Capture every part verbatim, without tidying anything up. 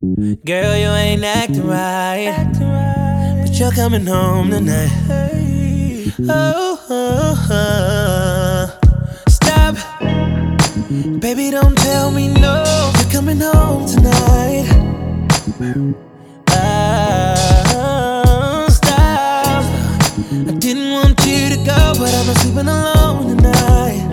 Girl, you ain't acting right, but you're coming home tonight. Oh, oh, oh. Stop, baby, don't tell me no. You're coming home tonight. Oh, stop. I didn't want you to go, but I'm not sleeping alone tonight.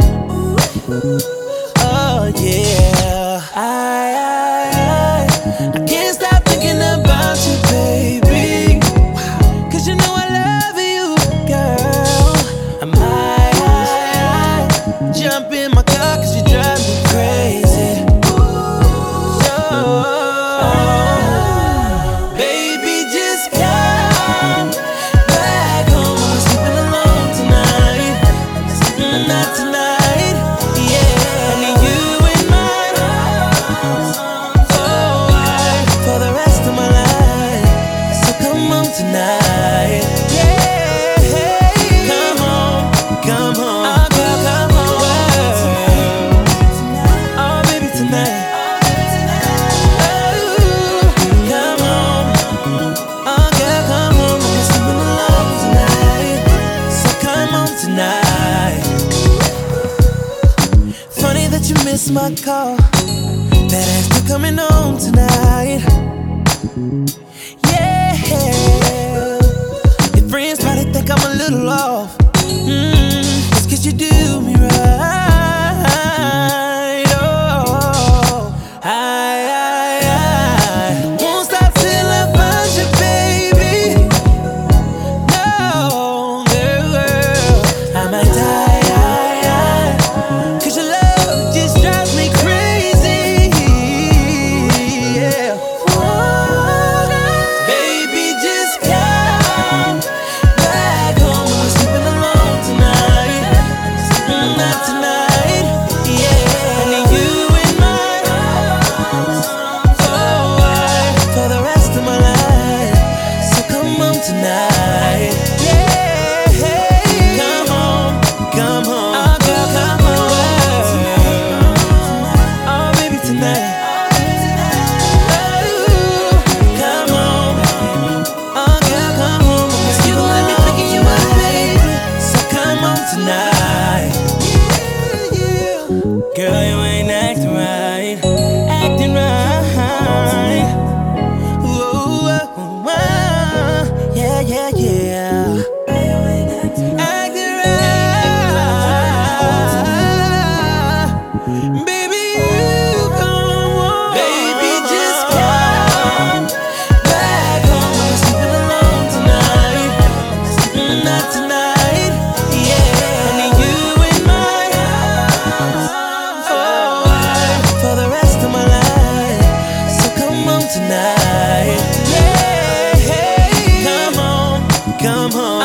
Oh yeah, I, I, I, I can't stop thinking about you, baby. Cause you know I love you, girl. I might, I, I, jump in my car cause you drive me crazy. Oh, baby, just come back home. I'm sleeping alone tonight. Mm, not tonight, yeah. I need you in my arms, oh, I, for the rest of my life. So come home tonight, yeah. Come home, come home, oh girl, come home. Oh baby, tonight. Oh, come home, oh girl, come home. I'm sleeping alone tonight, so come home tonight. Funny that you missed my call. That ass still coming home tonight. Yeah, your friends probably think I'm a little off. Mm, it's cause you do me right. Oh, I, I, I won't stop till I find you, baby. No, girl, I might die. Cause your love just drives me crazy, yeah. Whoa, baby, just come back home. I'm sleeping alone tonight. Mm, not tonight, yeah. I need you in my arms, oh, I, for the rest of my life. So come home tonight, yeah. Come home, come home, oh girl, come home. Oh baby, tonight. Oh, come home, oh girl, come home. You let me thinking you my baby, so come home tonight. Girl, you ain't acting right, acting right. Ooh, oh, oh, yeah, yeah, yeah. Acting right, baby, you come on. Baby, just come back home. I'm sleeping alone tonight. Mm, not tonight, yeah. I need you in my arms, oh, I, for the rest of my life. So come home tonight, yeah. Come home, come home.